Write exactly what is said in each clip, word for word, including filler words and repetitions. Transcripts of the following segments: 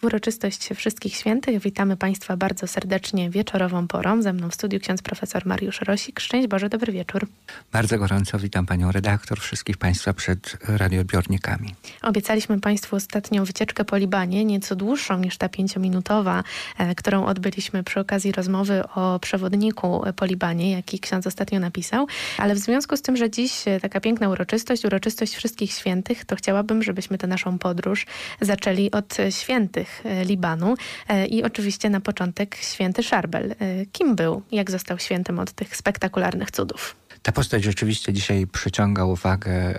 Uroczystość Wszystkich Świętych. Witamy Państwa bardzo serdecznie wieczorową porą. Ze mną w studiu ksiądz profesor Mariusz Rosik. Szczęść Boże, dobry wieczór. Bardzo gorąco witam Panią redaktor, wszystkich Państwa przed radioodbiornikami. Obiecaliśmy Państwu ostatnią wycieczkę po Libanie, nieco dłuższą niż ta pięciominutowa, e, którą odbyliśmy przy okazji rozmowy o przewodniku po Libanie, jaki ksiądz ostatnio napisał. Ale w związku z tym, że dziś taka piękna uroczystość, uroczystość Wszystkich Świętych, to chciałabym, żebyśmy tę naszą podróż zaczęli od świętych Libanu i oczywiście na początek święty Szarbel. Kim był? Jak został świętym od tych spektakularnych cudów? Ta postać rzeczywiście dzisiaj przyciąga uwagę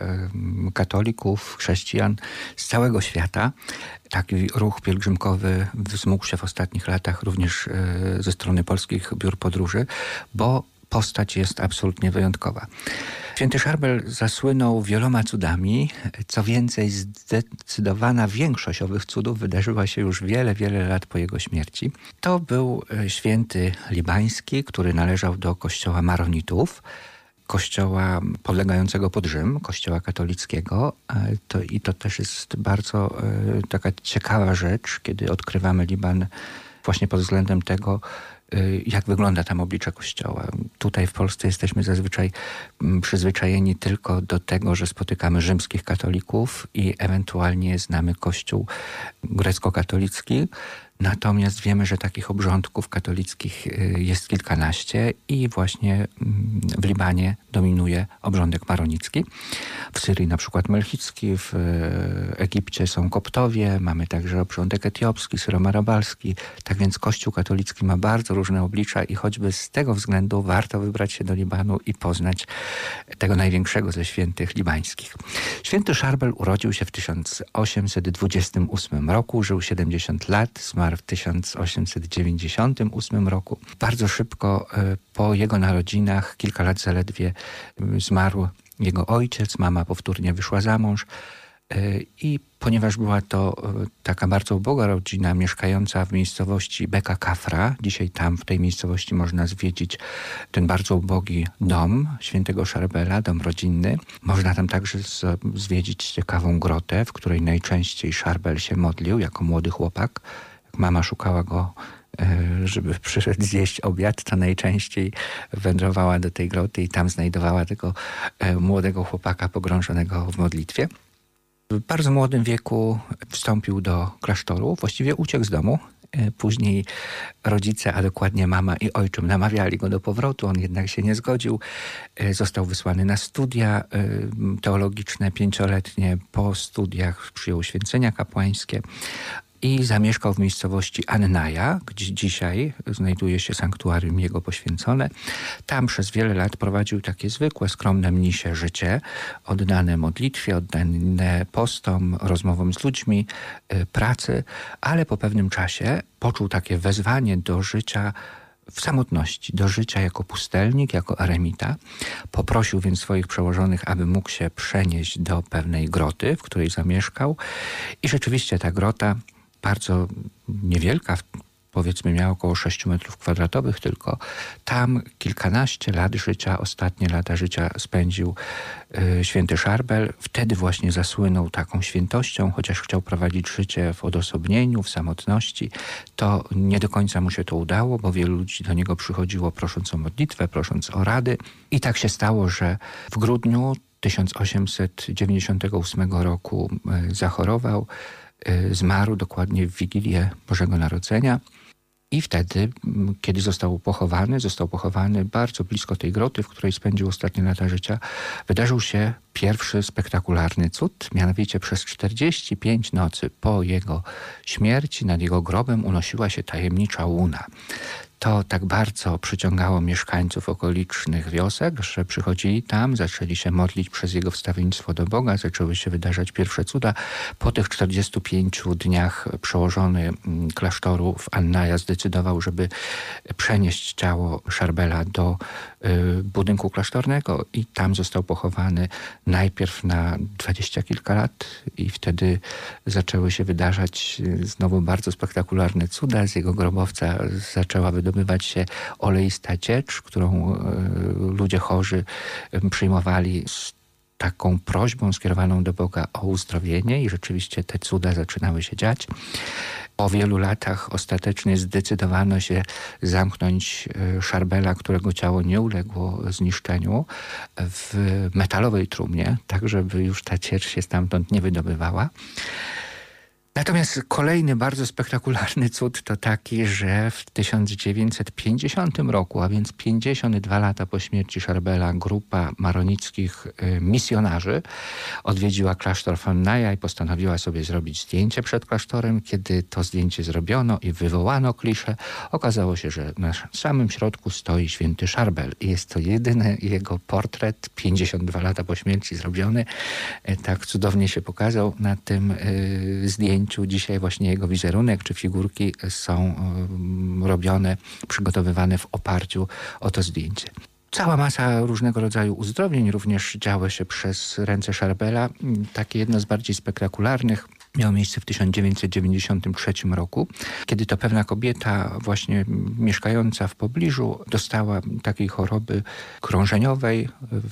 katolików, chrześcijan z całego świata. Taki ruch pielgrzymkowy wzmógł się w ostatnich latach również ze strony polskich biur podróży, bo postać jest absolutnie wyjątkowa. Święty Szarbel zasłynął wieloma cudami. Co więcej, zdecydowana większość owych cudów wydarzyła się już wiele, wiele lat po jego śmierci. To był święty libański, który należał do kościoła maronitów, kościoła podlegającego pod Rzym, kościoła katolickiego. To, I to też jest bardzo e, taka ciekawa rzecz, kiedy odkrywamy Liban właśnie pod względem tego, jak wygląda tam oblicze Kościoła. Tutaj w Polsce jesteśmy zazwyczaj przyzwyczajeni tylko do tego, że spotykamy rzymskich katolików i ewentualnie znamy Kościół grecko-katolicki. Natomiast wiemy, że takich obrządków katolickich jest kilkanaście i właśnie w Libanie dominuje obrządek maronicki. W Syrii na przykład melchicki, w Egipcie są koptowie, mamy także obrządek etiopski, syro-marabalski. Tak więc Kościół katolicki ma bardzo różne oblicza i choćby z tego względu warto wybrać się do Libanu i poznać tego największego ze świętych libańskich. Święty Szarbel urodził się w tysiąc osiemset dwudziestym ósmym roku, żył siedemdziesiąt lat, zmarł w tysiąc osiemset dziewięćdziesiątym ósmym roku. Bardzo szybko po jego narodzinach, kilka lat zaledwie, zmarł jego ojciec, mama powtórnie wyszła za mąż i ponieważ była to taka bardzo uboga rodzina mieszkająca w miejscowości Beka Kafra, dzisiaj tam w tej miejscowości można zwiedzić ten bardzo ubogi dom świętego Szarbela, dom rodzinny. Można tam także zwiedzić ciekawą grotę, w której najczęściej Szarbel się modlił jako młody chłopak. Mama szukała go, żeby przyszedł zjeść obiad, to najczęściej wędrowała do tej groty i tam znajdowała tego młodego chłopaka pogrążonego w modlitwie. W bardzo młodym wieku wstąpił do klasztoru, właściwie uciekł z domu. Później rodzice, a dokładnie mama i ojczym namawiali go do powrotu, on jednak się nie zgodził. Został wysłany na studia teologiczne pięcioletnie. Po studiach przyjął święcenia kapłańskie i zamieszkał w miejscowości Annaja, gdzie dzisiaj znajduje się sanktuarium jego poświęcone. Tam przez wiele lat prowadził takie zwykłe, skromne mnisie życie, oddane modlitwie, oddane postom, rozmowom z ludźmi, pracy, ale po pewnym czasie poczuł takie wezwanie do życia w samotności, do życia jako pustelnik, jako eremita. Poprosił więc swoich przełożonych, aby mógł się przenieść do pewnej groty, w której zamieszkał. I rzeczywiście ta grota, bardzo niewielka, powiedzmy miała około sześć metrów kwadratowych tylko. Tam kilkanaście lat życia, ostatnie lata życia spędził y, święty Szarbel. Wtedy właśnie zasłynął taką świętością, chociaż chciał prowadzić życie w odosobnieniu, w samotności. To nie do końca mu się to udało, bo wielu ludzi do niego przychodziło prosząc o modlitwę, prosząc o rady. I tak się stało, że w grudniu tysiąc osiemset dziewięćdziesiątego ósmego roku y, zachorował. Zmarł dokładnie w Wigilię Bożego Narodzenia i wtedy, kiedy został pochowany, został pochowany bardzo blisko tej groty, w której spędził ostatnie lata życia, wydarzył się pierwszy spektakularny cud, mianowicie przez czterdzieści pięć nocy po jego śmierci nad jego grobem unosiła się tajemnicza łuna. To tak bardzo przyciągało mieszkańców okolicznych wiosek, że przychodzili tam, zaczęli się modlić przez jego wstawiennictwo do Boga, zaczęły się wydarzać pierwsze cuda. Po tych czterdziestu pięciu dniach przełożony klasztoru w Annaja zdecydował, żeby przenieść ciało Szarbela do y, budynku klasztornego i tam został pochowany najpierw na dwadzieścia kilka lat i wtedy zaczęły się wydarzać znowu bardzo spektakularne cuda. Z jego grobowca zaczęła wydobywać się oleista ciecz, którą ludzie chorzy przyjmowali z taką prośbą skierowaną do Boga o uzdrowienie i rzeczywiście te cuda zaczynały się dziać. Po wielu latach ostatecznie zdecydowano się zamknąć Szarbela, którego ciało nie uległo zniszczeniu, w metalowej trumnie, tak żeby już ta ciecz się stamtąd nie wydobywała. Natomiast kolejny bardzo spektakularny cud to taki, że w tysiąc dziewięćset pięćdziesiątym roku, a więc pięćdziesiąt dwa lata po śmierci Szarbela, grupa maronickich misjonarzy odwiedziła klasztor Fonnaja i postanowiła sobie zrobić zdjęcie przed klasztorem. Kiedy to zdjęcie zrobiono i wywołano kliszę, okazało się, że na samym środku stoi święty Szarbel. I jest to jedyny jego portret, pięćdziesiąt dwa lata po śmierci zrobiony. Tak cudownie się pokazał na tym y, zdjęciu. Dzisiaj właśnie jego wizerunek czy figurki są robione, przygotowywane w oparciu o to zdjęcie. Cała masa różnego rodzaju uzdrowień również działy się przez ręce Szarbela. Takie jedno z bardziej spektakularnych miało miejsce w tysiąc dziewięćset dziewięćdziesiątym trzecim roku, kiedy to pewna kobieta właśnie mieszkająca w pobliżu dostała takiej choroby krążeniowej.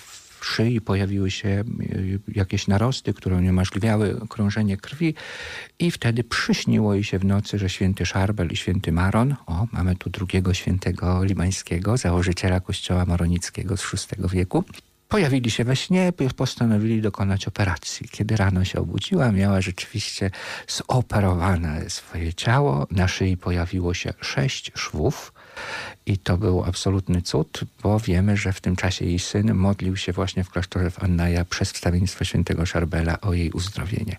W szyi pojawiły się jakieś narosty, które uniemożliwiały krążenie krwi i wtedy przyśniło jej się w nocy, że święty Szarbel i święty Maron, o, mamy tu drugiego świętego libańskiego, założyciela kościoła maronickiego z szóstego wieku, pojawili się we śnie, postanowili dokonać operacji. Kiedy rano się obudziła, miała rzeczywiście zoperowane swoje ciało. Na szyi pojawiło się sześć szwów i to był absolutny cud, bo wiemy, że w tym czasie jej syn modlił się właśnie w klasztorze Fonnaja przez wstawiennictwo świętego Szarbela o jej uzdrowienie.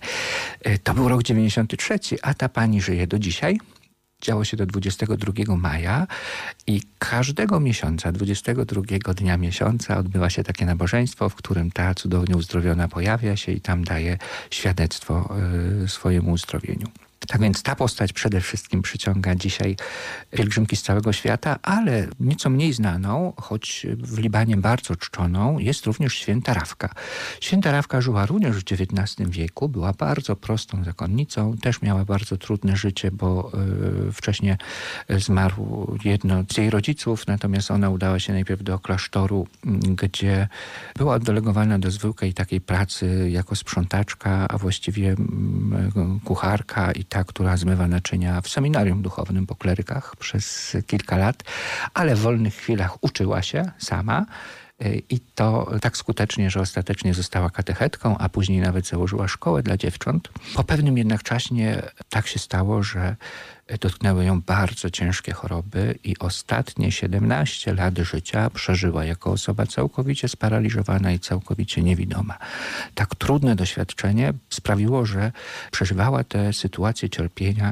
To był rok dziewięćdziesiąty trzeci, a ta pani żyje do dzisiaj. Działo się do dwudziestego drugiego maja i każdego miesiąca, dwudziestego drugiego dnia miesiąca odbywa się takie nabożeństwo, w którym ta cudownie uzdrowiona pojawia się i tam daje świadectwo y, swojemu uzdrowieniu. Tak więc ta postać przede wszystkim przyciąga dzisiaj pielgrzymki z całego świata, ale nieco mniej znaną, choć w Libanie bardzo czczoną, jest również święta Rawka. Święta Rawka żyła również w dziewiętnastym wieku, była bardzo prostą zakonnicą, też miała bardzo trudne życie, bo y, wcześniej zmarł jedno z jej rodziców, natomiast ona udała się najpierw do klasztoru, gdzie była oddelegowana do zwykłej takiej pracy jako sprzątaczka, a właściwie y, kucharka i ta, która zmywa naczynia w seminarium duchownym po klerykach przez kilka lat, ale w wolnych chwilach uczyła się sama i to tak skutecznie, że ostatecznie została katechetką, a później nawet założyła szkołę dla dziewcząt. Po pewnym jednak czasie tak się stało, że dotknęły ją bardzo ciężkie choroby i ostatnie siedemnaście lat życia przeżyła jako osoba całkowicie sparaliżowana i całkowicie niewidoma. Tak trudne doświadczenie sprawiło, że przeżywała tę sytuację cierpienia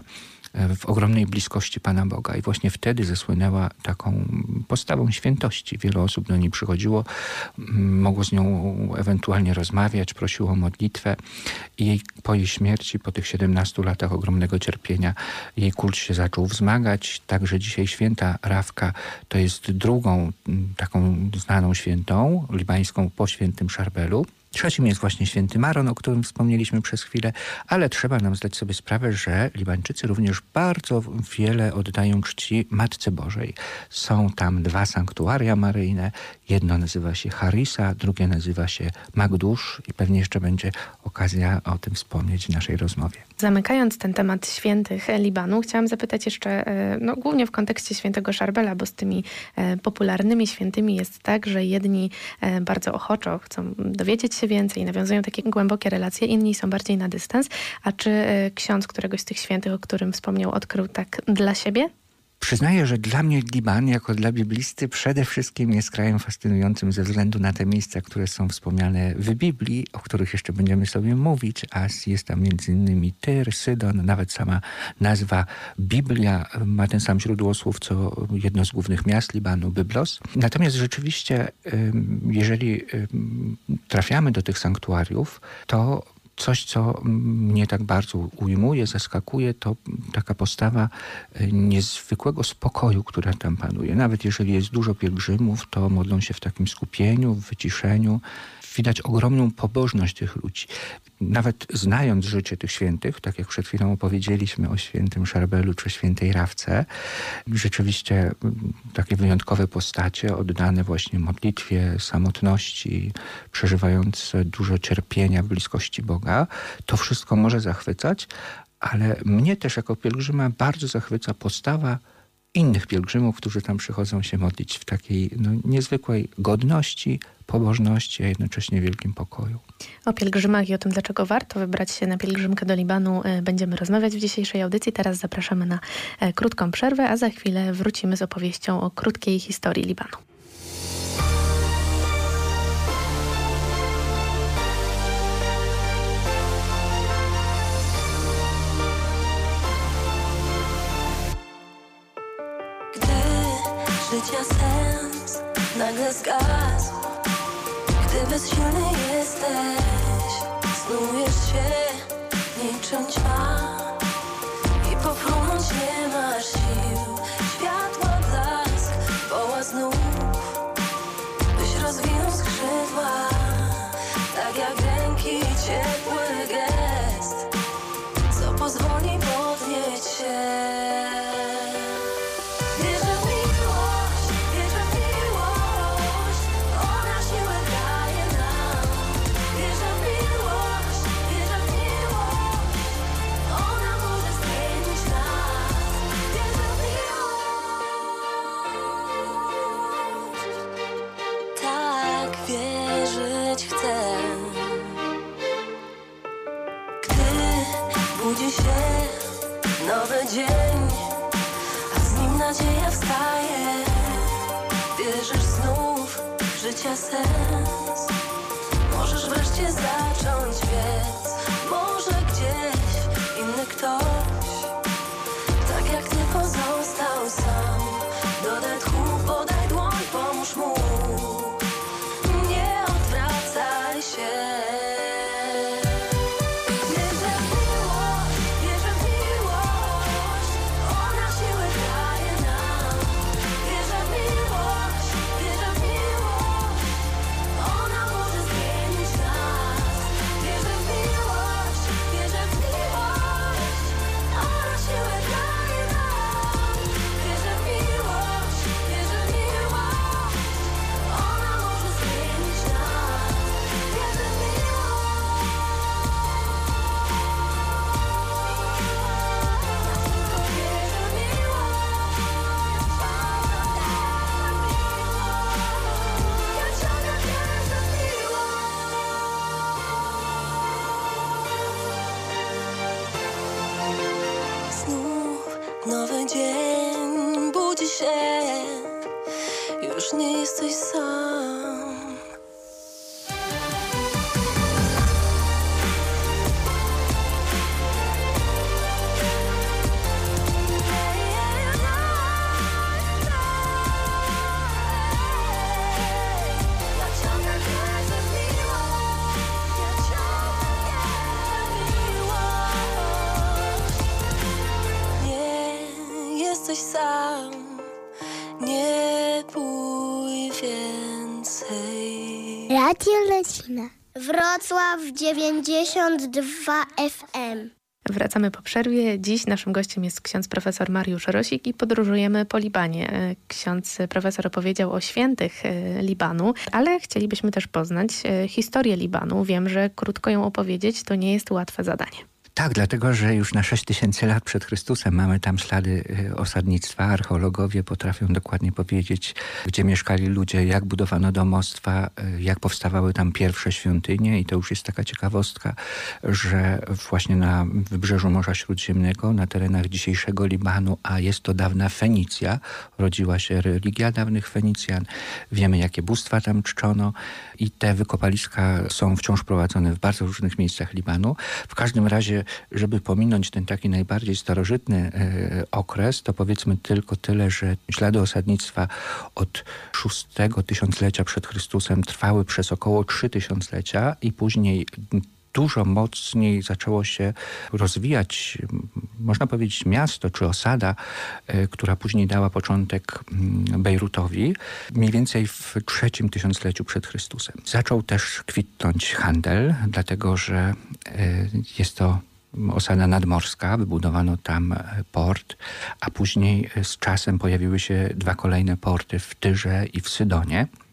w ogromnej bliskości Pana Boga i właśnie wtedy zasłynęła taką postawą świętości. Wiele osób do niej przychodziło, mogło z nią ewentualnie rozmawiać, prosiło o modlitwę i jej, po jej śmierci, po tych siedemnastu latach ogromnego cierpienia, jej kult się zaczął wzmagać. Także dzisiaj święta Rawka to jest drugą taką znaną świętą libańską po świętym Szarbelu. Trzecim jest właśnie święty Maron, o którym wspomnieliśmy przez chwilę, ale trzeba nam zdać sobie sprawę, że Libańczycy również bardzo wiele oddają czci Matce Bożej. Są tam dwa sanktuaria maryjne. Jedno nazywa się Harisa, drugie nazywa się Magdusz i pewnie jeszcze będzie okazja o tym wspomnieć w naszej rozmowie. Zamykając ten temat świętych Libanu, chciałam zapytać jeszcze, no, głównie w kontekście świętego Szarbela, bo z tymi e, popularnymi świętymi jest tak, że jedni e, bardzo ochoczo chcą dowiedzieć się więcej, nawiązują takie głębokie relacje, inni są bardziej na dystans. A czy e, ksiądz któregoś z tych świętych, o którym wspomniał, odkrył tak dla siebie? Przyznaję, że dla mnie Liban, jako dla biblisty, przede wszystkim jest krajem fascynującym ze względu na te miejsca, które są wspomniane w Biblii, o których jeszcze będziemy sobie mówić, a jest tam między innymi Tyr, Sydon, nawet sama nazwa Biblia ma ten sam źródłosłów, co jedno z głównych miast Libanu, Byblos. Natomiast rzeczywiście, jeżeli trafiamy do tych sanktuariów, to coś, co mnie tak bardzo ujmuje, zaskakuje, to taka postawa niezwykłego spokoju, która tam panuje. Nawet jeżeli jest dużo pielgrzymów, to modlą się w takim skupieniu, w wyciszeniu. Widać ogromną pobożność tych ludzi. Nawet znając życie tych świętych, tak jak przed chwilą opowiedzieliśmy o świętym Szarbelu czy świętej Rawce, rzeczywiście takie wyjątkowe postacie oddane właśnie modlitwie, samotności, przeżywające dużo cierpienia w bliskości Boga, to wszystko może zachwycać, ale mnie też jako pielgrzyma bardzo zachwyca postawa innych pielgrzymów, którzy tam przychodzą się modlić w takiej no, niezwykłej godności, pobożności, a jednocześnie wielkim pokoju. O pielgrzymach i o tym, dlaczego warto wybrać się na pielgrzymkę do Libanu, będziemy rozmawiać w dzisiejszej audycji. Teraz zapraszamy na krótką przerwę, a za chwilę wrócimy z opowieścią o krótkiej historii Libanu. Życia sens nagle zgasł, gdy bezsilny jesteś, snujesz się niczym ćma i popchnąć nie masz sił. Światła blask woła znów, byś rozwinął skrzydła, tak jak ręki ciepły gest, co pozwoli podnieść się. Budzi się nowy dzień, a z nim nadzieja wstaje. Wierzysz znów w życia sens. Możesz wreszcie zacząć biec. Może gdzieś inny ktoś, tak jak ty, pozostał sam. Dodaj tchu, podaj dłoń, pomóż mu. Nie odwracaj się. Nowy dzień budzi się, już nie jesteś sam. Sam, nie bój więcej. Radio Lecina. Wrocław dziewięćdziesiąt dwa F M. Wracamy po przerwie. Dziś naszym gościem jest ksiądz profesor Mariusz Rosik i podróżujemy po Libanie. Ksiądz profesor opowiedział o świętych Libanu, ale chcielibyśmy też poznać historię Libanu. Wiem, że krótko ją opowiedzieć to nie jest łatwe zadanie. Tak, dlatego, że już na sześć tysięcy lat przed Chrystusem mamy tam ślady osadnictwa. Archeologowie potrafią dokładnie powiedzieć, gdzie mieszkali ludzie, jak budowano domostwa, jak powstawały tam pierwsze świątynie. I to już jest taka ciekawostka, że właśnie na wybrzeżu Morza Śródziemnego, na terenach dzisiejszego Libanu, a jest to dawna Fenicja, rodziła się religia dawnych Fenicjan. Wiemy, jakie bóstwa tam czczono i te wykopaliska są wciąż prowadzone w bardzo różnych miejscach Libanu. W każdym razie, żeby pominąć ten taki najbardziej starożytny e, okres, to powiedzmy tylko tyle, że ślady osadnictwa od szóstego tysiąclecia przed Chrystusem trwały przez około trzy tysiąclecia i później dużo mocniej zaczęło się rozwijać, można powiedzieć, miasto czy osada, y, która później dała początek y, Bejrutowi, mniej więcej w trzecim tysiącleciu przed Chrystusem. Zaczął też kwitnąć handel, dlatego że y, jest to osada nadmorska, wybudowano tam port, a później z czasem pojawiły się dwa kolejne porty w Tyrze i w Sydonie.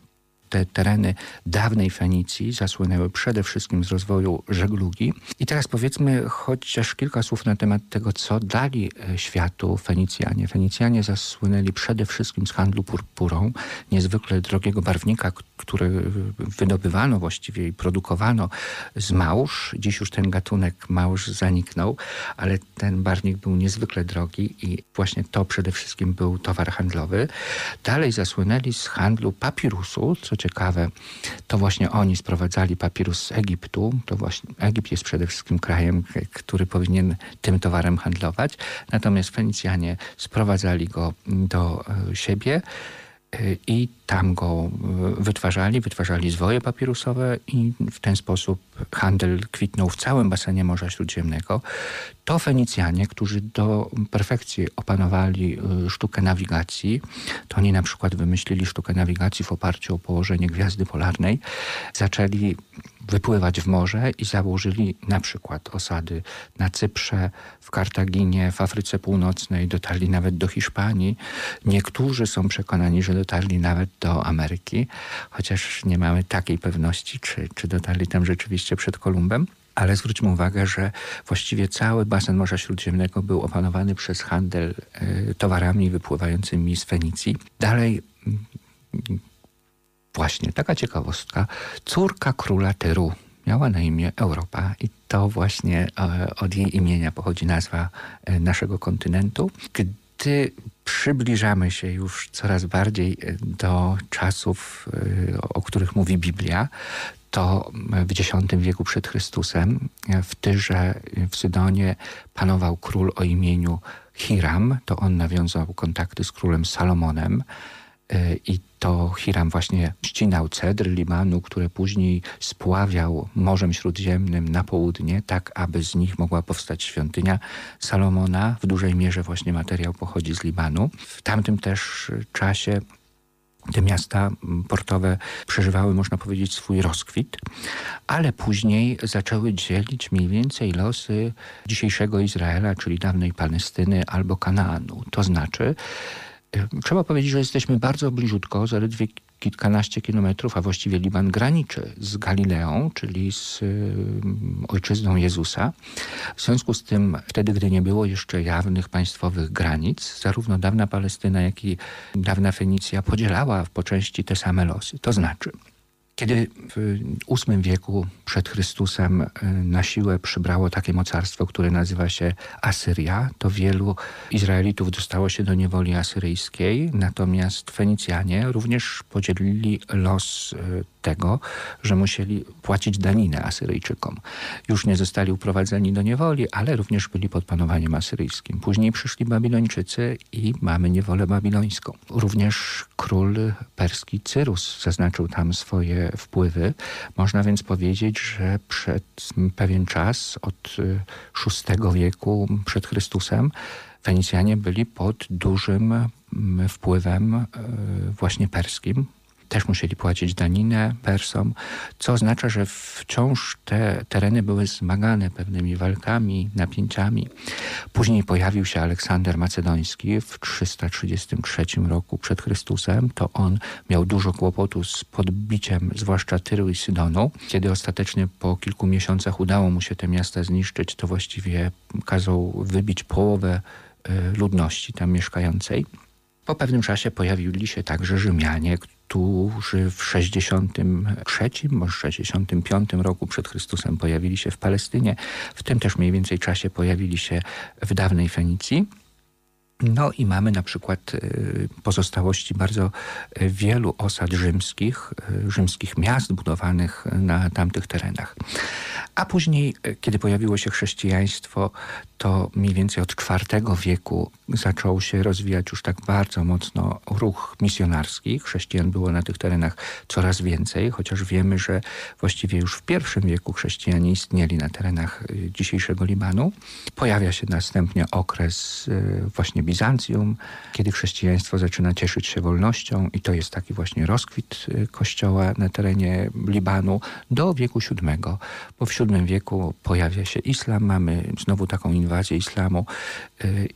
te tereny dawnej Fenicji zasłynęły przede wszystkim z rozwoju żeglugi. I teraz powiedzmy chociaż kilka słów na temat tego, co dali światu Fenicjanie. Fenicjanie zasłynęli przede wszystkim z handlu purpurą, niezwykle drogiego barwnika, który wydobywano właściwie i produkowano z małż. Dziś już ten gatunek małż zaniknął, ale ten barwnik był niezwykle drogi i właśnie to przede wszystkim był towar handlowy. Dalej zasłynęli z handlu papirusu. Co ciekawe, to właśnie oni sprowadzali papirus z Egiptu. To właśnie Egipt jest przede wszystkim krajem, który powinien tym towarem handlować. Natomiast Fenicjanie sprowadzali go do siebie i tam go wytwarzali, wytwarzali zwoje papirusowe i w ten sposób handel kwitnął w całym basenie Morza Śródziemnego. To Fenicjanie, którzy do perfekcji opanowali sztukę nawigacji, to oni na przykład wymyślili sztukę nawigacji w oparciu o położenie gwiazdy polarnej, zaczęli wypływać w morze i założyli na przykład osady na Cyprze, w Kartaginie, w Afryce Północnej, dotarli nawet do Hiszpanii. Niektórzy są przekonani, że dotarli nawet do Ameryki, chociaż nie mamy takiej pewności, czy, czy dotarli tam rzeczywiście przed Kolumbem. Ale zwróćmy uwagę, że właściwie cały basen Morza Śródziemnego był opanowany przez handel y, towarami wypływającymi z Fenicji. Dalej, y, właśnie taka ciekawostka, córka króla Tyru miała na imię Europa i to właśnie y, od jej imienia pochodzi nazwa y, naszego kontynentu. Gdy przybliżamy się już coraz bardziej do czasów, y, o których mówi Biblia, to w dziesiątym wieku przed Chrystusem w Tyrze, w Sydonie panował król o imieniu Hiram. To on nawiązał kontakty z królem Salomonem i to Hiram właśnie ścinał cedry Libanu, które później spławiał Morzem Śródziemnym na południe, tak aby z nich mogła powstać świątynia Salomona. W dużej mierze właśnie materiał pochodzi z Libanu. W tamtym też czasie te miasta portowe przeżywały, można powiedzieć, swój rozkwit, ale później zaczęły dzielić mniej więcej losy dzisiejszego Izraela, czyli dawnej Palestyny albo Kanaanu. To znaczy, trzeba powiedzieć, że jesteśmy bardzo bliziutko, zaledwie kilkanaście kilometrów, a właściwie Liban graniczy z Galileą, czyli z y, ojczyzną Jezusa. W związku z tym wtedy, gdy nie było jeszcze jawnych państwowych granic, zarówno dawna Palestyna, jak i dawna Fenicja podzielała po części te same losy. To znaczy, kiedy w ósmym wieku przed Chrystusem na siłę przybrało takie mocarstwo, które nazywa się Asyria, to wielu Izraelitów dostało się do niewoli asyryjskiej, natomiast Fenicjanie również podzielili los tego, że musieli płacić daninę Asyryjczykom. Już nie zostali uprowadzeni do niewoli, ale również byli pod panowaniem asyryjskim. Później przyszli Babilończycy i mamy niewolę babilońską. Również król perski Cyrus zaznaczył tam swoje wpływy. Można więc powiedzieć, że przez pewien czas, od szóstego wieku przed Chrystusem, Fenicjanie byli pod dużym wpływem właśnie perskim. Też musieli płacić daninę Persom, co oznacza, że wciąż te tereny były zmagane pewnymi walkami, napięciami. Później pojawił się Aleksander Macedoński w trzysta trzydziestym trzecim roku przed Chrystusem. To on miał dużo kłopotu z podbiciem zwłaszcza Tyru i Sydonu. Kiedy ostatecznie po kilku miesiącach udało mu się te miasta zniszczyć, to właściwie kazał wybić połowę ludności tam mieszkającej. Po pewnym czasie pojawili się także Rzymianie, którzy w sześćdziesiątym trzecim, może sześćdziesiątym piątym roku przed Chrystusem pojawili się w Palestynie. W tym też mniej więcej czasie pojawili się w dawnej Fenicji. No i mamy na przykład pozostałości bardzo wielu osad rzymskich, rzymskich miast budowanych na tamtych terenach. A później, kiedy pojawiło się chrześcijaństwo, to mniej więcej od czwartego wieku zaczął się rozwijać już tak bardzo mocno ruch misjonarski. Chrześcijan było na tych terenach coraz więcej, chociaż wiemy, że właściwie już w pierwszym wieku chrześcijanie istnieli na terenach dzisiejszego Libanu. Pojawia się następnie okres właśnie Bizancjum, kiedy chrześcijaństwo zaczyna cieszyć się wolnością i to jest taki właśnie rozkwit kościoła na terenie Libanu do wieku siódmego, bo w siódmym wieku pojawia się islam, mamy znowu taką inwazję islamu i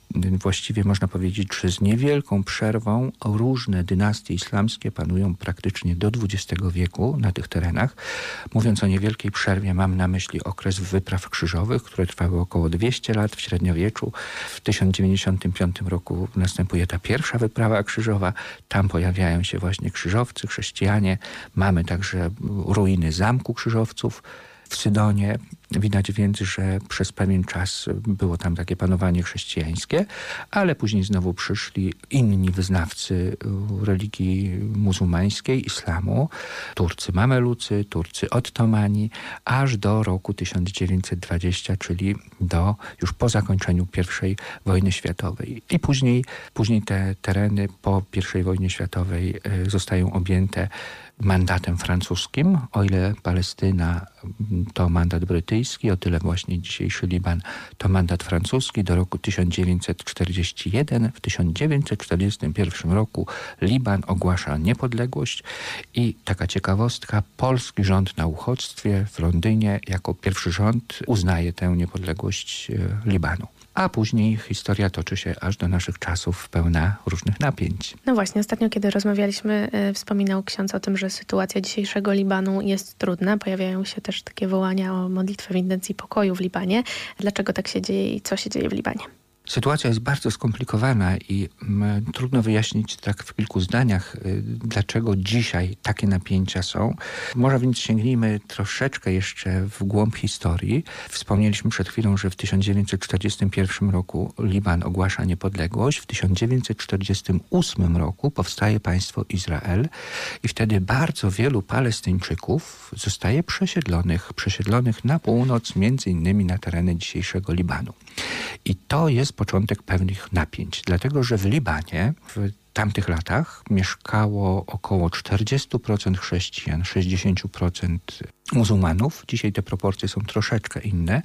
właściwie można powiedzieć, że z niewielką przerwą różne dynastie islamskie panują praktycznie do dwudziestego wieku na tych terenach. Mówiąc o niewielkiej przerwie, mam na myśli okres wypraw krzyżowych, które trwały około dwieście lat w średniowieczu. W tysiąc dziewięćdziesiątym piątym roku następuje ta pierwsza wyprawa krzyżowa. Tam pojawiają się właśnie krzyżowcy, chrześcijanie. Mamy także ruiny zamku krzyżowców w Sydonie. Widać więc, że przez pewien czas było tam takie panowanie chrześcijańskie, ale później znowu przyszli inni wyznawcy religii muzułmańskiej, islamu, Turcy Mamelucy, Turcy Ottomani, aż do roku tysiąc dziewięćset dwudziestego, czyli do już po zakończeniu pierwszej wojny światowej. I później, później te tereny po pierwszej wojnie światowej zostają objęte mandatem francuskim, o ile Palestyna to mandat brytyjski, o tyle właśnie dzisiejszy Liban to mandat francuski. Do roku tysiąc dziewięćset czterdziestego pierwszego. W tysiąc dziewięćset czterdziestym pierwszym roku Liban ogłasza niepodległość i taka ciekawostka, polski rząd na uchodźstwie w Londynie jako pierwszy rząd uznaje tę niepodległość Libanu. A później historia toczy się aż do naszych czasów pełna różnych napięć. No właśnie, ostatnio kiedy rozmawialiśmy, y, wspominał ksiądz o tym, że sytuacja dzisiejszego Libanu jest trudna. Pojawiają się też takie wołania o modlitwę w intencji pokoju w Libanie. Dlaczego tak się dzieje i co się dzieje w Libanie? Sytuacja jest bardzo skomplikowana i m, trudno wyjaśnić tak w kilku zdaniach, y, dlaczego dzisiaj takie napięcia są. Może więc sięgnijmy troszeczkę jeszcze w głąb historii. Wspomnieliśmy przed chwilą, że w tysiąc dziewięćset czterdziestym pierwszym roku Liban ogłasza niepodległość. W tysiąc dziewięćset czterdziestym ósmym roku powstaje państwo Izrael i wtedy bardzo wielu Palestyńczyków zostaje przesiedlonych, przesiedlonych na północ, między innymi na tereny dzisiejszego Libanu. I to jest początek pewnych napięć, dlatego że w Libanie w tamtych latach mieszkało około czterdzieści procent chrześcijan, sześćdziesiąt procent muzułmanów. Dzisiaj te proporcje są troszeczkę inne,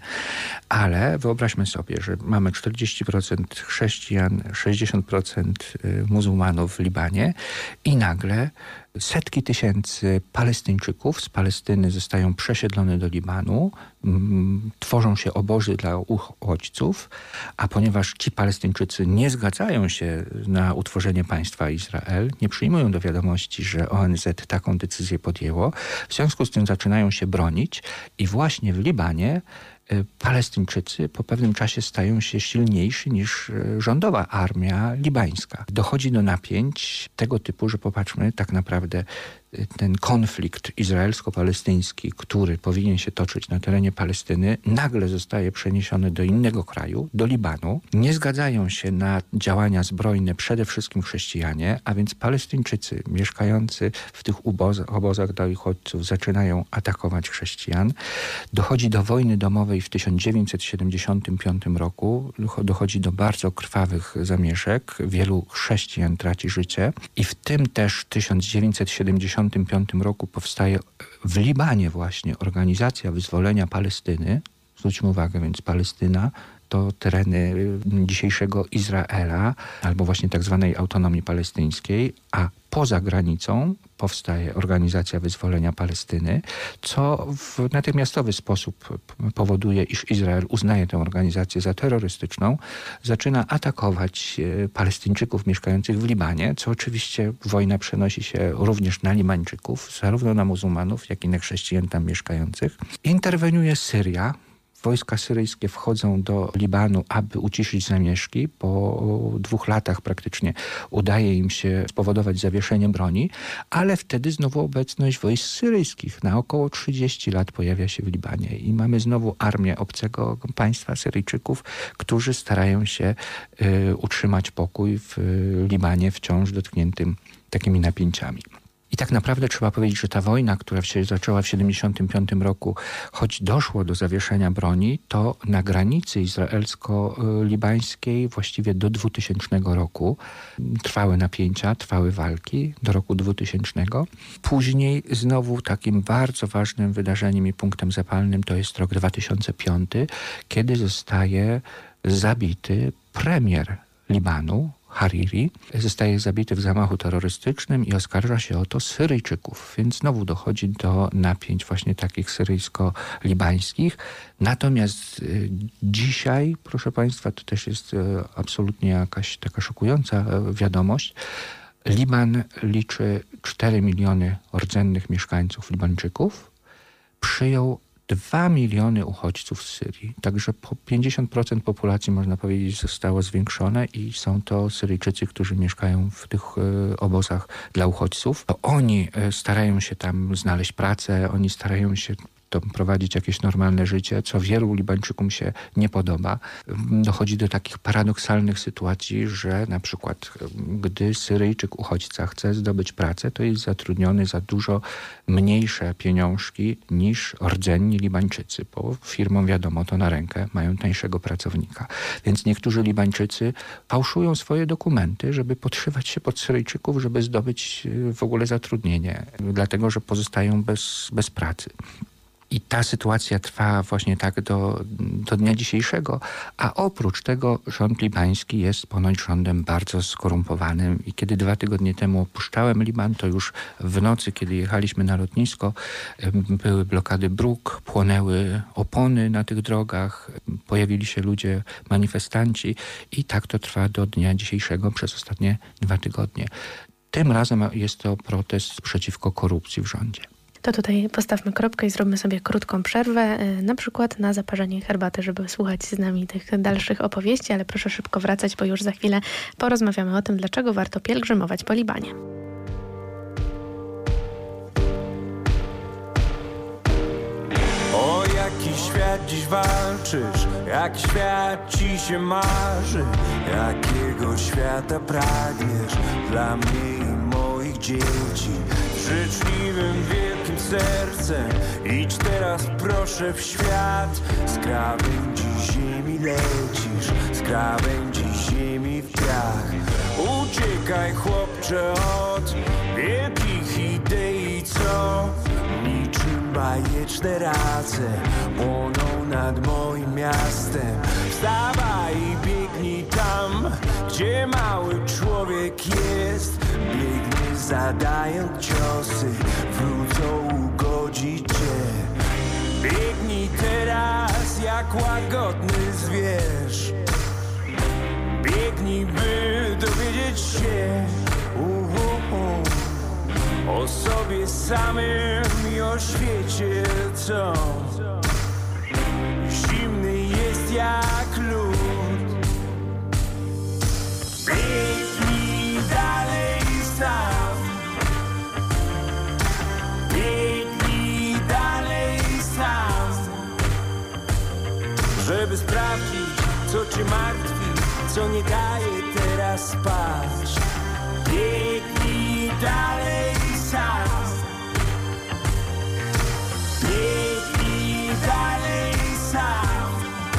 ale wyobraźmy sobie, że mamy czterdzieści procent chrześcijan, sześćdziesiąt procent muzułmanów w Libanie i nagle setki tysięcy Palestyńczyków z Palestyny zostają przesiedlone do Libanu, m, tworzą się obozy dla uchodźców, a ponieważ ci Palestyńczycy nie zgadzają się na utworzenie państwa Izrael, nie przyjmują do wiadomości, że O N Z taką decyzję podjęło, w związku z tym zaczynają się bronić i właśnie w Libanie Palestyńczycy po pewnym czasie stają się silniejsi niż rządowa armia libańska. Dochodzi do napięć tego typu, że popatrzmy, tak naprawdę ten konflikt izraelsko-palestyński, który powinien się toczyć na terenie Palestyny, nagle zostaje przeniesiony do innego kraju, do Libanu. Nie zgadzają się na działania zbrojne przede wszystkim chrześcijanie, a więc Palestyńczycy mieszkający w tych obozach, obozach dla uchodźców zaczynają atakować chrześcijan. Dochodzi do wojny domowej w tysiąc dziewięćset siedemdziesiątym piątym roku. Dochodzi do bardzo krwawych zamieszek. Wielu chrześcijan traci życie. I w tym też w tysiąc dziewięćset siedemdziesiątym piątym roku powstaje w Libanie właśnie Organizacja Wyzwolenia Palestyny. Zwróćmy uwagę, więc Palestyna to tereny dzisiejszego Izraela, albo właśnie tak zwanej autonomii palestyńskiej, a poza granicą powstaje Organizacja Wyzwolenia Palestyny, co w natychmiastowy sposób powoduje, iż Izrael uznaje tę organizację za terrorystyczną, zaczyna atakować Palestyńczyków mieszkających w Libanie, co oczywiście wojna przenosi się również na Libańczyków, zarówno na muzułmanów, jak i na chrześcijan tam mieszkających. Interweniuje Syria. Wojska syryjskie wchodzą do Libanu, aby uciszyć zamieszki. Po dwóch latach praktycznie udaje im się spowodować zawieszenie broni, ale wtedy znowu obecność wojsk syryjskich na około trzydzieści lat pojawia się w Libanie i mamy znowu armię obcego państwa Syryjczyków, którzy starają się y, utrzymać pokój w y, Libanie wciąż dotkniętym takimi napięciami. I tak naprawdę trzeba powiedzieć, że ta wojna, która się zaczęła w siedemdziesiątym piątym roku, choć doszło do zawieszenia broni, to na granicy izraelsko-libańskiej właściwie do dwutysięcznego roku trwały napięcia, trwały walki do roku dwutysięcznego. Później znowu takim bardzo ważnym wydarzeniem i punktem zapalnym to jest rok dwa tysiące piąty, kiedy zostaje zabity premier Libanu, Hariri zostaje zabity w zamachu terrorystycznym i oskarża się o to Syryjczyków, więc znowu dochodzi do napięć właśnie takich syryjsko-libańskich. Natomiast y, dzisiaj, proszę Państwa, to też jest y, absolutnie jakaś taka szokująca y, wiadomość. Liban liczy cztery miliony rdzennych mieszkańców Libańczyków. Przyjął dwa miliony uchodźców z Syrii. Także po pięćdziesiąt procent populacji, można powiedzieć, zostało zwiększone i są to Syryjczycy, którzy mieszkają w tych y, obozach dla uchodźców. To oni y, starają się tam znaleźć pracę, oni starają się prowadzić jakieś normalne życie, co wielu Libańczykom się nie podoba. Dochodzi do takich paradoksalnych sytuacji, że na przykład gdy Syryjczyk uchodźca chce zdobyć pracę, to jest zatrudniony za dużo mniejsze pieniążki niż rdzenni Libańczycy, bo firmom wiadomo to na rękę, mają tańszego pracownika. Więc niektórzy Libańczycy fałszują swoje dokumenty, żeby podszywać się pod Syryjczyków, żeby zdobyć w ogóle zatrudnienie, dlatego że pozostają bez, bez pracy. I ta sytuacja trwa właśnie tak do, do dnia dzisiejszego, a oprócz tego rząd libański jest ponoć rządem bardzo skorumpowanym i kiedy dwa tygodnie temu opuszczałem Liban, to już w nocy, kiedy jechaliśmy na lotnisko, były blokady dróg, płonęły opony na tych drogach, pojawili się ludzie, manifestanci i tak to trwa do dnia dzisiejszego przez ostatnie dwa tygodnie. Tym razem jest to protest przeciwko korupcji w rządzie. To tutaj postawmy kropkę i zróbmy sobie krótką przerwę, na przykład na zaparzenie herbaty, żeby słuchać z nami tych dalszych opowieści, ale proszę szybko wracać, bo już za chwilę porozmawiamy o tym, dlaczego warto pielgrzymować po Libanie. O jaki świat dziś walczysz, jak świat ci się marzy, jakiego świata pragniesz dla mnie i moich dzieci. Życzliwym, wielkim sercem idź teraz proszę w świat. Z krawędzi ziemi lecisz, z krawędzi ziemi w piach. Uciekaj chłopcze od wielkich idei, co niczym bajeczne race płoną nad moim miastem. Wstawaj i biegnij tam, gdzie mały człowiek jest. Biegnie zadając ciosy, wrócą ugodzić cię. Biegnij teraz jak łagodny zwierz. Biegnij, by dowiedzieć się uh, uh, uh, o sobie samym i o świecie, co zimny jest jak lód. Biegnij dalej sam. Biegnij dalej sam, żeby sprawdzić, co cię martwi, co nie daje teraz spać. Biegnij dalej sam. Biegnij dalej sam,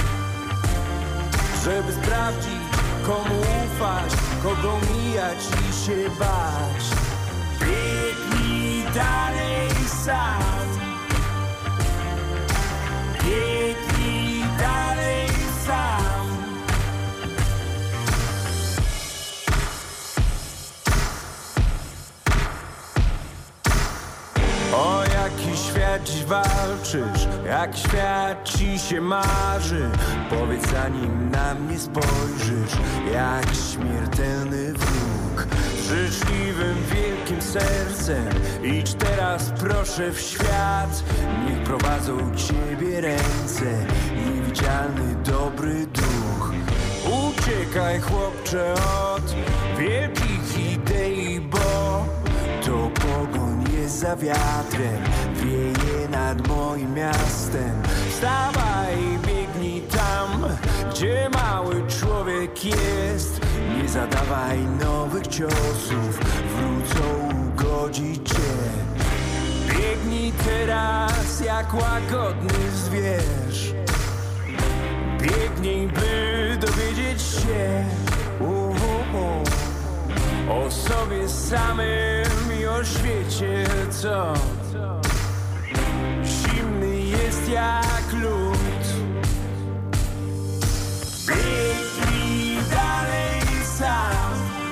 żeby sprawdzić, komu ufać, kogo mijać i się bać. Biegnij dalej sam. Biegnij dalej sam. O jaki świat dziś walczysz, jak świat ci się marzy. Powiedz zanim na mnie spojrzysz, jak śmiertelny wróg. Życzliwym, wielkim sercem idź teraz proszę w świat. Niech prowadzą ciebie ręce, niewidzialny dobry duch. Uciekaj chłopcze od wielkich idei, bo to pogoń jest za wiatrem, wieje nad moim miastem. Wstawaj i biegnij tam, gdzie mały człowiek jest. Nie zadawaj nowych ciosów, wrócą ugodzić cię. Biegnij teraz jak łagodny zwierz. Biegnij, by dowiedzieć się uh, uh, uh, o sobie samym i o świecie, co zimny jest jak lód. Biegnij dalej sam.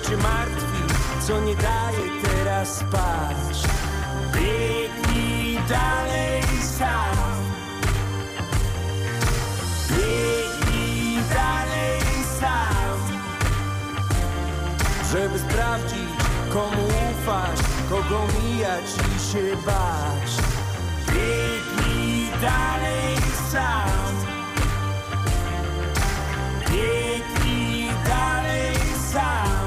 cię martwi, co nie daje teraz spać. Biegnij dalej sam, biegnij dalej sam, żeby sprawdzić, komu ufasz, kogo mijać i się bać. Biegnij dalej sam, biegnij dalej sam.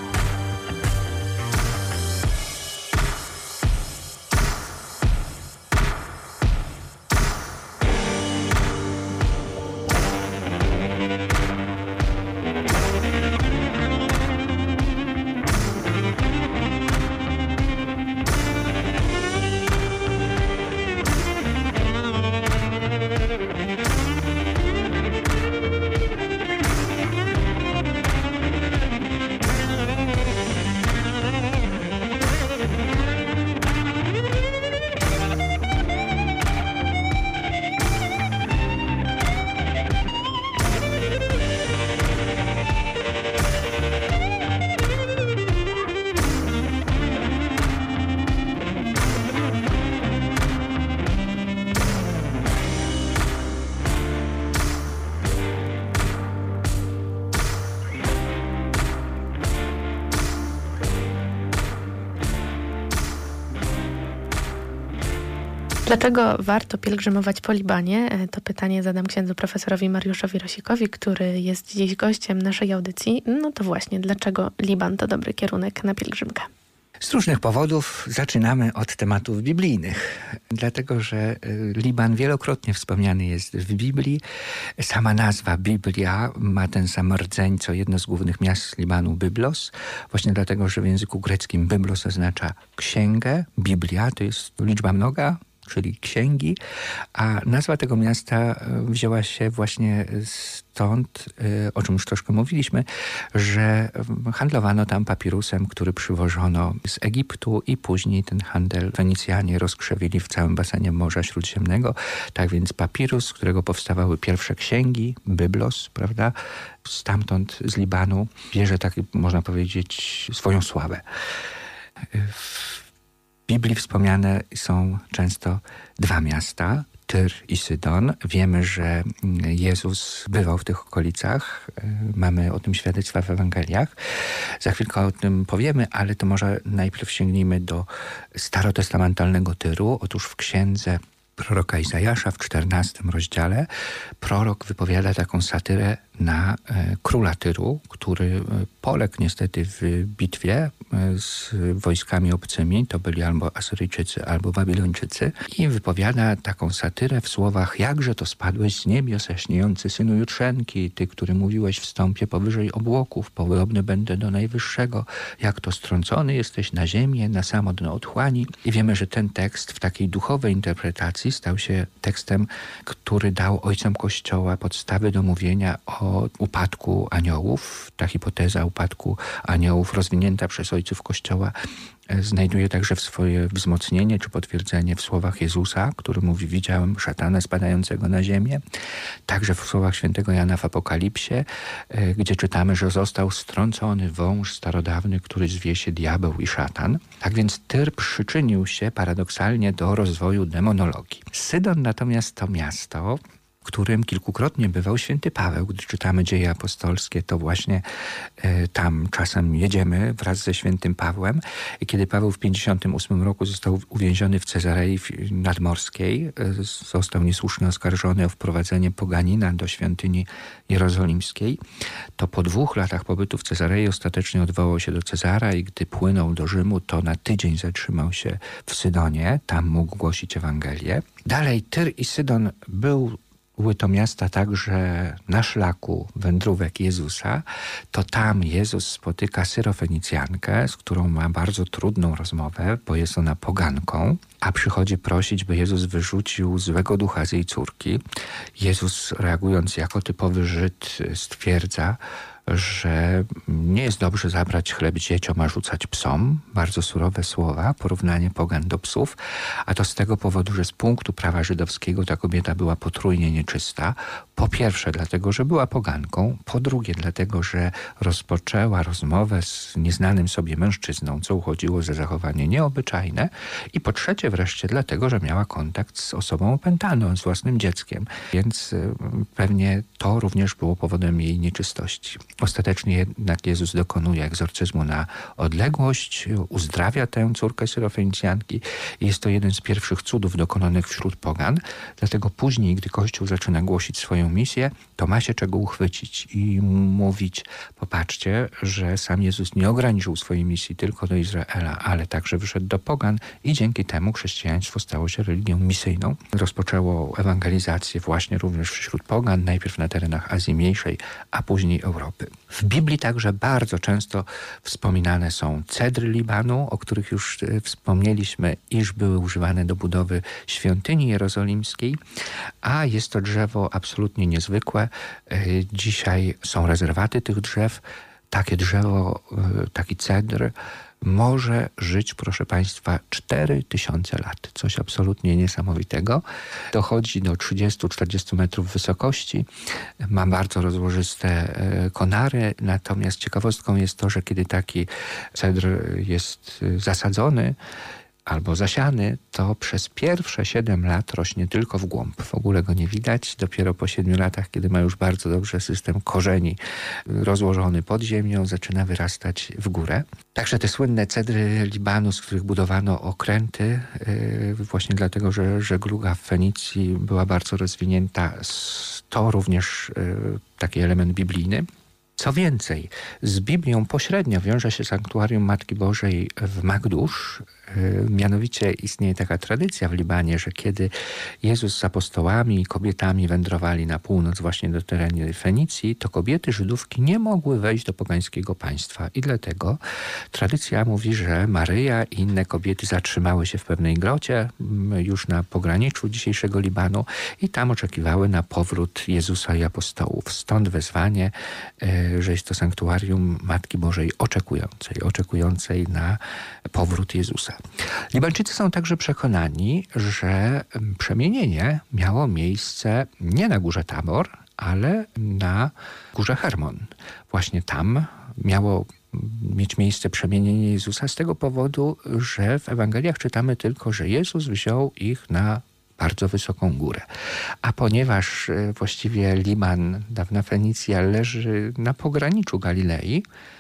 Dlaczego warto pielgrzymować po Libanie? To pytanie zadam księdzu profesorowi Mariuszowi Rosikowi, który jest dziś gościem naszej audycji. No to właśnie, dlaczego Liban to dobry kierunek na pielgrzymkę? Z różnych powodów zaczynamy od tematów biblijnych, dlatego że Liban wielokrotnie wspomniany jest w Biblii. Sama nazwa Biblia ma ten sam rdzeń, co jedno z głównych miast Libanu, Byblos. Właśnie dlatego, że w języku greckim Byblos oznacza księgę, Biblia to jest liczba mnoga, czyli księgi, a nazwa tego miasta wzięła się właśnie stąd, o czym już troszkę mówiliśmy, że handlowano tam papirusem, który przywożono z Egiptu i później ten handel Fenicjanie rozkrzewili w całym basenie Morza Śródziemnego. Tak więc papirus, z którego powstawały pierwsze księgi, Byblos, prawda, stamtąd z Libanu bierze, tak można powiedzieć, swoją sławę. W Biblii wspomniane są często dwa miasta, Tyr i Sydon. Wiemy, że Jezus bywał w tych okolicach. Mamy o tym świadectwa w Ewangeliach. Za chwilkę o tym powiemy, ale to może najpierw sięgnijmy do starotestamentalnego Tyru. Otóż w księdze proroka Izajasza w czternastym rozdziale prorok wypowiada taką satyrę na e, króla Tyru, który e, poległ niestety w bitwie e, z wojskami obcymi, to byli albo Asyryjczycy, albo Babilończycy, i wypowiada taką satyrę w słowach: jakże to spadłeś z niebios, jaśniejący synu Jutrzenki, ty, który mówiłeś wstąpię powyżej obłoków, podobny będę do Najwyższego, jak to strącony jesteś na ziemię, na samo dno otchłani. I wiemy, że ten tekst w takiej duchowej interpretacji stał się tekstem, który dał ojcom Kościoła podstawy do mówienia o upadku aniołów. Ta hipoteza upadku aniołów rozwinięta przez ojców Kościoła znajduje także w swoje wzmocnienie czy potwierdzenie w słowach Jezusa, który mówi: widziałem szatana spadającego na ziemię. Także w słowach świętego Jana w Apokalipsie, gdzie czytamy, że został strącony wąż starodawny, który zwie się diabeł i szatan. Tak więc Tyr przyczynił się paradoksalnie do rozwoju demonologii. Sydon natomiast to miasto, w którym kilkukrotnie bywał święty Paweł. Gdy czytamy dzieje apostolskie, to właśnie e, tam czasem jedziemy wraz ze świętym Pawłem. I kiedy Paweł w pięćdziesiątym ósmym roku został uwięziony w Cezarei Nadmorskiej, e, został niesłusznie oskarżony o wprowadzenie poganina do świątyni jerozolimskiej, to po dwóch latach pobytu w Cezarei ostatecznie odwołał się do Cezara i gdy płynął do Rzymu, to na tydzień zatrzymał się w Sydonie. Tam mógł głosić Ewangelię. Dalej Tyr i Sydon był Były to miasta także na szlaku wędrówek Jezusa. To tam Jezus spotyka Syrofenicjankę, z którą ma bardzo trudną rozmowę, bo jest ona poganką, a przychodzi prosić, by Jezus wyrzucił złego ducha z jej córki. Jezus, reagując jako typowy Żyd, stwierdza, że nie jest dobrze zabrać chleb dzieciom, a rzucać psom. Bardzo surowe słowa, porównanie pogan do psów. A to z tego powodu, że z punktu prawa żydowskiego ta kobieta była potrójnie nieczysta. Po pierwsze dlatego, że była poganką. Po drugie dlatego, że rozpoczęła rozmowę z nieznanym sobie mężczyzną, co uchodziło za zachowanie nieobyczajne. I po trzecie wreszcie dlatego, że miała kontakt z osobą opętaną, z własnym dzieckiem. Więc pewnie to również było powodem jej nieczystości. Ostatecznie jednak Jezus dokonuje egzorcyzmu na odległość, uzdrawia tę córkę Syrofenicjanki. Jest to jeden z pierwszych cudów dokonanych wśród pogan. Dlatego później, gdy Kościół zaczyna głosić swoją misję, to ma się czego uchwycić i mówić: popatrzcie, że sam Jezus nie ograniczył swojej misji tylko do Izraela, ale także wyszedł do pogan i dzięki temu chrześcijaństwo stało się religią misyjną. Rozpoczęło ewangelizację właśnie również wśród pogan, najpierw na terenach Azji Mniejszej, a później Europy. W Biblii także bardzo często wspominane są cedry Libanu, o których już wspomnieliśmy, iż były używane do budowy świątyni jerozolimskiej, a jest to drzewo absolutnie niezwykłe. Dzisiaj są rezerwaty tych drzew. Takie drzewo, taki cedr może żyć, proszę Państwa, cztery tysiące lat. Coś absolutnie niesamowitego. Dochodzi do trzydzieści do czterdziestu metrów wysokości. Ma bardzo rozłożyste konary. Natomiast ciekawostką jest to, że kiedy taki cedr jest zasadzony albo zasiany, to przez pierwsze siedem lat rośnie tylko w głąb. W ogóle go nie widać. Dopiero po siedmiu latach, kiedy ma już bardzo dobrze system korzeni rozłożony pod ziemią, zaczyna wyrastać w górę. Także te słynne cedry Libanu, z których budowano okręty, yy, właśnie dlatego, że żegluga w Fenicji była bardzo rozwinięta, to również yy, taki element biblijny. Co więcej, z Biblią pośrednio wiąże się sanktuarium Matki Bożej w Magdusz. Mianowicie istnieje taka tradycja w Libanie, że kiedy Jezus z apostołami i kobietami wędrowali na północ właśnie do terenu Fenicji, to kobiety Żydówki nie mogły wejść do pogańskiego państwa. I dlatego tradycja mówi, że Maryja i inne kobiety zatrzymały się w pewnej grocie już na pograniczu dzisiejszego Libanu i tam oczekiwały na powrót Jezusa i apostołów. Stąd wezwanie, że jest to sanktuarium Matki Bożej oczekującej, oczekującej na powrót Jezusa. Libańczycy są także przekonani, że przemienienie miało miejsce nie na górze Tabor, ale na górze Hermon. Właśnie tam miało mieć miejsce przemienienie Jezusa z tego powodu, że w Ewangeliach czytamy tylko, że Jezus wziął ich na bardzo wysoką górę. A ponieważ właściwie Liban, dawna Fenicja, leży na pograniczu Galilei,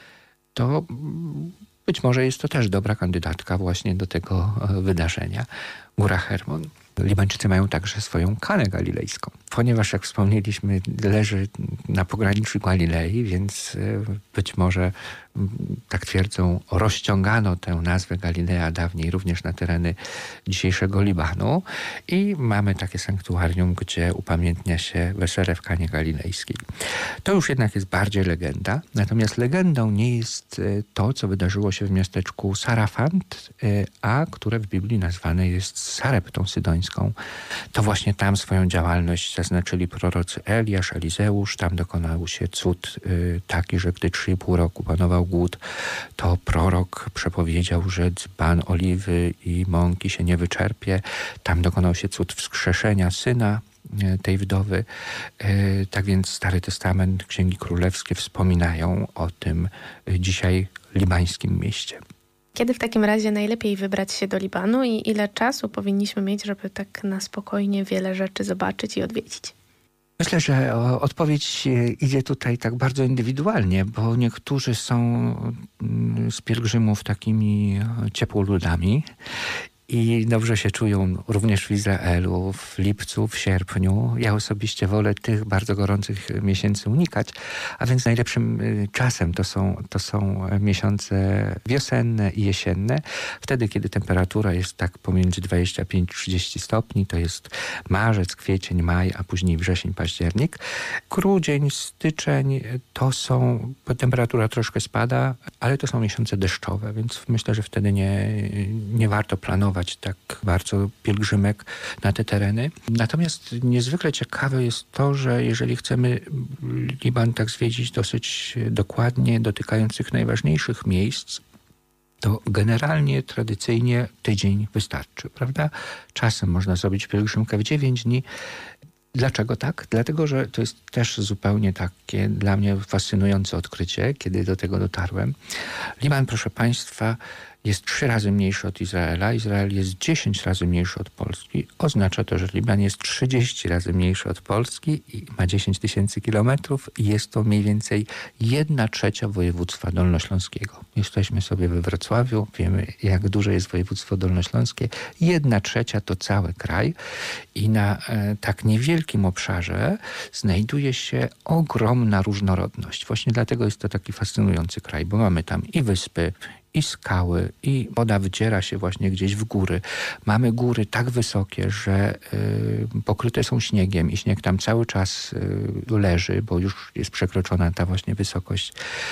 to być może jest to też dobra kandydatka właśnie do tego wydarzenia. Góra Hermon. Libańczycy mają także swoją Kanę Galilejską. Ponieważ, jak wspomnieliśmy, leży na pograniczu Galilei, więc być może, tak twierdzą, rozciągano tę nazwę Galilea dawniej również na tereny dzisiejszego Libanu i mamy takie sanktuarium, gdzie upamiętnia się wesele w Kanie Galilejskiej. To już jednak jest bardziej legenda, natomiast legendą nie jest to, co wydarzyło się w miasteczku Sarafant, a które w Biblii nazwane jest Sareptą Sydońską. To właśnie tam swoją działalność zaznaczyli prorocy Eliasz, Elizeusz. Tam dokonał się cud y, taki, że gdy trzy i pół roku panował głód, to prorok przepowiedział, że dzban oliwy i mąki się nie wyczerpie. Tam dokonał się cud wskrzeszenia syna y, tej wdowy. Y, tak więc Stary Testament, Księgi Królewskie wspominają o tym y, dzisiaj libańskim mieście. Kiedy w takim razie najlepiej wybrać się do Libanu i ile czasu powinniśmy mieć, żeby tak na spokojnie wiele rzeczy zobaczyć i odwiedzić? Myślę, że odpowiedź idzie tutaj tak bardzo indywidualnie, bo niektórzy są z pielgrzymów takimi ciepłoludami i dobrze się czują również w Izraelu, w lipcu, w sierpniu. Ja osobiście wolę tych bardzo gorących miesięcy unikać, a więc najlepszym czasem to są, to są miesiące wiosenne i jesienne. Wtedy, kiedy temperatura jest tak pomiędzy dwadzieścia pięć do trzydziestu stopni, to jest marzec, kwiecień, maj, a później wrzesień, październik. Grudzień, styczeń to są, temperatura troszkę spada, ale to są miesiące deszczowe, więc myślę, że wtedy nie, nie warto planować przyjmować tak bardzo pielgrzymek na te tereny. Natomiast niezwykle ciekawe jest to, że jeżeli chcemy Liban tak zwiedzić dosyć dokładnie, dotykających najważniejszych miejsc, to generalnie, tradycyjnie tydzień wystarczy, prawda? Czasem można zrobić pielgrzymkę w dziewięć dni. Dlaczego tak? Dlatego, że to jest też zupełnie takie dla mnie fascynujące odkrycie, kiedy do tego dotarłem. Liban, proszę Państwa, jest trzy razy mniejszy od Izraela. Izrael jest dziesięć razy mniejszy od Polski. Oznacza to, że Liban jest trzydzieści razy mniejszy od Polski i ma dziesięć tysięcy kilometrów i jest to mniej więcej jedna trzecia województwa dolnośląskiego. Jesteśmy sobie we Wrocławiu, wiemy jak duże jest województwo dolnośląskie. Jedna trzecia to cały kraj i na e, tak niewielkim obszarze znajduje się ogromna różnorodność. Właśnie dlatego jest to taki fascynujący kraj, bo mamy tam i wyspy, i skały, i woda wdziera się właśnie gdzieś w góry. Mamy góry tak wysokie, że y, pokryte są śniegiem i śnieg tam cały czas y, leży, bo już jest przekroczona ta właśnie wysokość,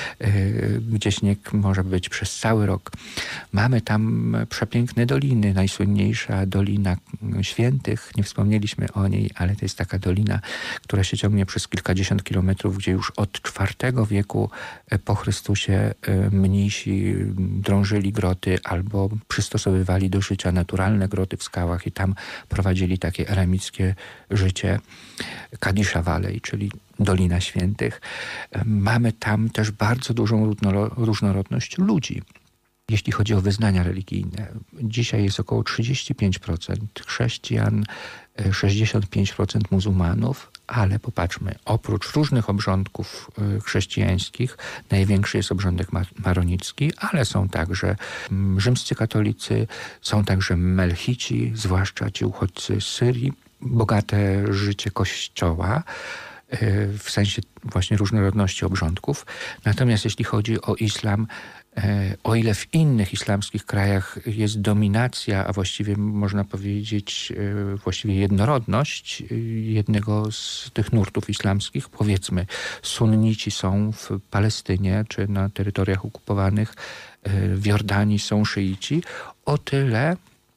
y, gdzie śnieg może być przez cały rok. Mamy tam przepiękne doliny. Najsłynniejsza Dolina Świętych. Nie wspomnieliśmy o niej, ale to jest taka dolina, która się ciągnie przez kilkadziesiąt kilometrów, gdzie już od czwartego wieku po Chrystusie y, mnisi drążyli groty albo przystosowywali do życia naturalne groty w skałach i tam prowadzili takie eremickie życie, Kadisha Valley, czyli Dolina Świętych. Mamy tam też bardzo dużą różnorodność ludzi. Jeśli chodzi o wyznania religijne, dzisiaj jest około trzydzieści pięć procent chrześcijan, sześćdziesiąt pięć procent muzułmanów, ale popatrzmy, oprócz różnych obrządków chrześcijańskich, największy jest obrządek maronicki, ale są także rzymscy katolicy, są także melchici, zwłaszcza ci uchodźcy z Syrii. Bogate życie kościoła, w sensie właśnie różnorodności obrządków. Natomiast jeśli chodzi o islam, o ile w innych islamskich krajach jest dominacja, a właściwie można powiedzieć właściwie jednorodność jednego z tych nurtów islamskich, powiedzmy sunnici są w Palestynie czy na terytoriach okupowanych, w Jordanii są szyici, o tyle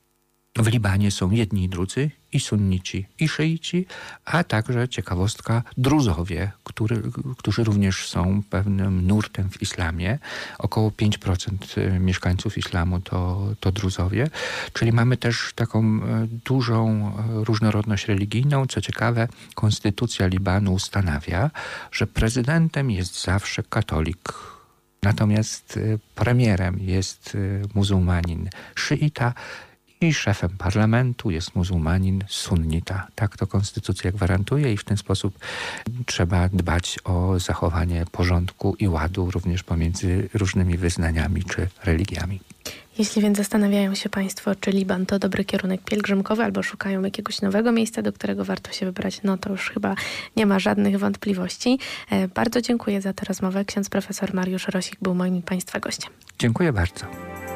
w Libanie są jedni i drudzy, i sunnici, i szyici, a także ciekawostka druzowie, który, którzy również są pewnym nurtem w islamie. Około pięć procent mieszkańców islamu to, to druzowie. Czyli mamy też taką dużą różnorodność religijną. Co ciekawe, konstytucja Libanu ustanawia, że prezydentem jest zawsze katolik. Natomiast premierem jest muzułmanin szyita, i szefem parlamentu jest muzułmanin sunnita. Tak to konstytucja gwarantuje i w ten sposób trzeba dbać o zachowanie porządku i ładu również pomiędzy różnymi wyznaniami czy religiami. Jeśli więc zastanawiają się Państwo, czy Liban to dobry kierunek pielgrzymkowy albo szukają jakiegoś nowego miejsca, do którego warto się wybrać, no to już chyba nie ma żadnych wątpliwości. E, bardzo dziękuję za tę rozmowę. Ksiądz profesor Mariusz Rosik był moim Państwa gościem. Dziękuję bardzo.